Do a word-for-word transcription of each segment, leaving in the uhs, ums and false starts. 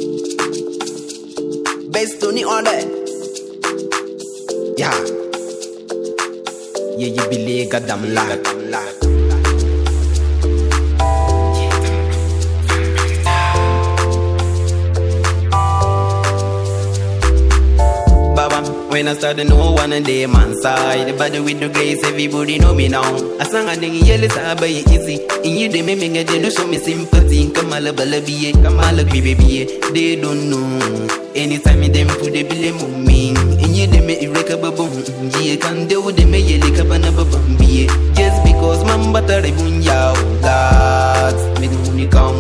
Best Tony on that. Yeah. Yeah, you believe goddamn lie. When I started, no one on day man side. But with the grace, everybody know me now. I sang a nigga yellow side easy. In you, they make me get they show me sympathy. Kamala balabi, Kamala baby. They don't know. Anytime in them put the blame on me. In you, they make it recover boom. Yeah, can do they make it like a banana bambi. Just because man butter ribun yaw. God, make me money come.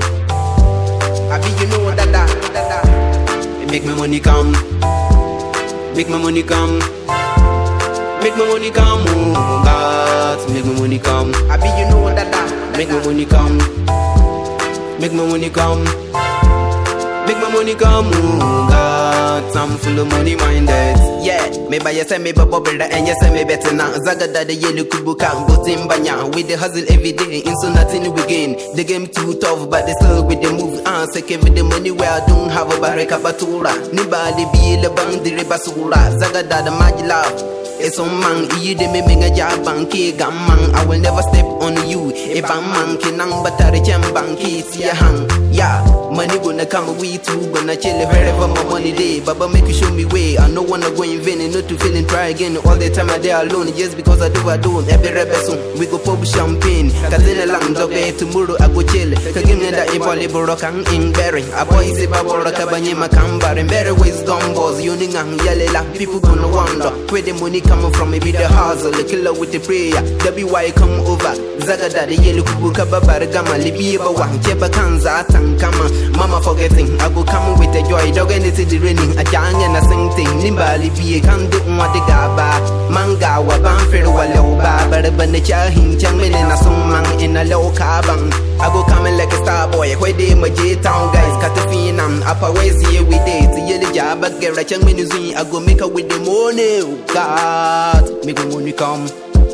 I be you know that that that. Make me money come. Make my money come. Make my money come. Oh God, make my money come. I be you know that that. Make my money come. Make my money come. Make my money come. Oh God, I'm full of money minded. Yeah, me buy you say me bubble and you say me better now. Zaga da the yellow kubu can go timbanya. With the hustle every day, in so nothing we gain. The game too tough, but they still with the move. Answer with the money where I don't have a barricade batura. Nibali be the bang the rebasura. Zaga da the magic love. It's on man, you de me mega job banky gamman. I will never step on you. If I'm man, kinang batari jam banky, see a hang. Yeah, money gonna come we too, gonna chill wherever my money day. Baba make you show me way. I no wanna go in vain, not to feel and try again. All the time I there alone, just because I do I do. Every rebel soon, we go pop champagne. Cause in a long dog tomorrow I go chill. Cause give me that eboli broken in berry. A boy is a babo rakabanye makambar and better wisdom balls. Yuning and yalela, people gonna wonder where the money coming from. Maybe the hustle, the killer with the prayer. W Y come over. Zagada the yellow kubuka babaragama. Libya one, Cheba Kanza, Tankama. Mama forgetting, I go come with the joy. Dog and it's the raining. A jang and a sing thing. Nimba Libya can do what the gaba. Manga, Wabanfer, Waloba, Barabanecha, Hinchamin, and a song man in a low carbon. I go coming like a star boy. Where they my J Town guys, Catafinam, Upper West here with it. The yellow job, but get a chang minuzi. I go make her with the money. God, make my money come.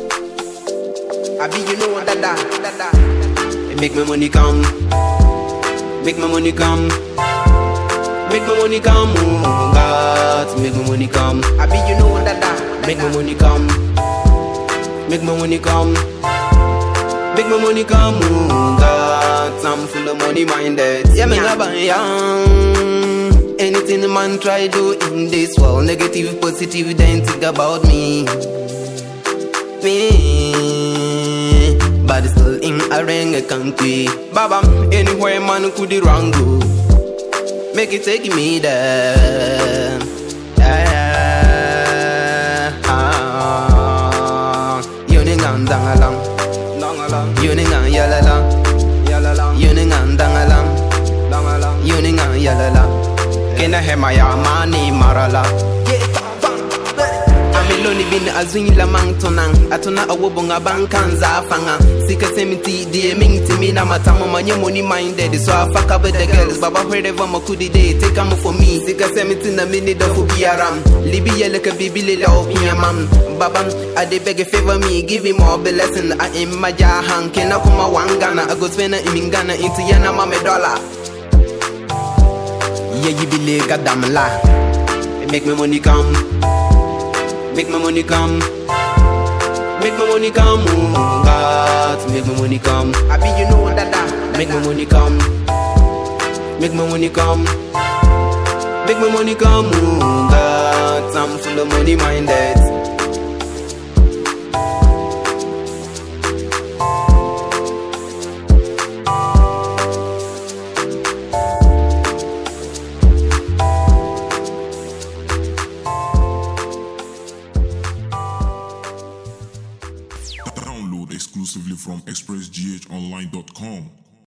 I be you know that that that. Make my money come. Make my money come. Make my money come. Oh God, make my money come. I be you know that that. Make my money come. Make my money come. Make my money come. Oh God, I'm full of money minded. Yeah, me never young. Anything the man try do in this world, negative, positive, then think about me. Me, but still in a ring a country. Baba, anywhere man could the wrong go. Make it take me there. Yeah, ah, yuning and dangalang, dangalang, yuning and yalalang, yalalang, yuning and dangalang, dangalang, yuning and yalalang. Can I have my money, Marala? I'm alone in a zwing lamang tonang. Atona a wobonga bankanza fanga. Sika semiti, dear ming to me, Namatama, my money minded. So I fuck up with the girls, Baba, wherever my kudi day, take them for me. Sika semiti in a minute of Ubiaram. Libya like a baby little Piamam. Baba, I de beg a favor me, give him more blessing. I am my jahan, can I come a wangana? I go spend in Ghana into Yana Mame dollar. Yeah, you believe goddamn lie. Make my money come. Make my money come. Make my money come. Oh God, make my money come. I be you know that that. Make my money come. Make my money come. Make my money come. Oh God, I'm full of money minded. Download exclusively from express g h online dot com.